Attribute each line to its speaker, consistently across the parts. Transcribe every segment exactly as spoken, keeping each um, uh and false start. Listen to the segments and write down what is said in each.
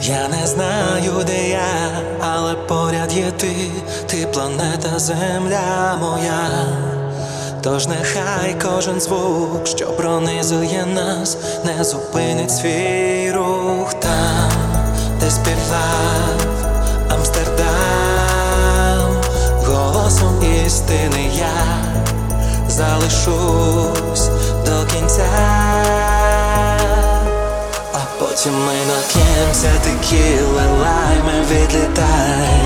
Speaker 1: Я не знаю, де я, але поряд є ти, ти планета Земля моя. Тож нехай кожен звук, що пронизує нас, не зупинить свій рух там, де співав Амстердам. Голосом істини я залишусь до кінця. А потім ми нап'ємося текіли, лайме, відлітай.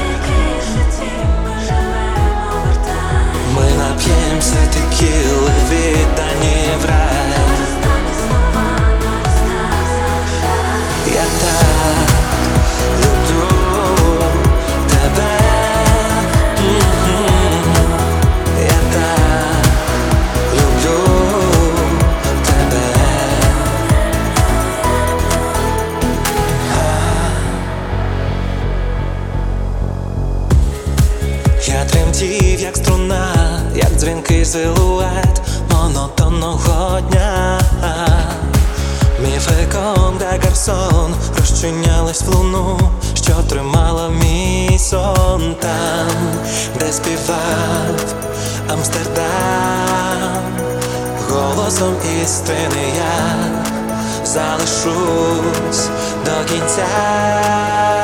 Speaker 1: Ми нап'ємося текіли, віддані в рай. Я так люблю тебе. Я так люблю тебе. Я тремтів, як струна, як дзвінкий силует монотонного дня. Міфеком де гарсон розчинялись в луну, що тримала мій сон там, де співав Амстердам. Голосом істини я залишусь до кінця.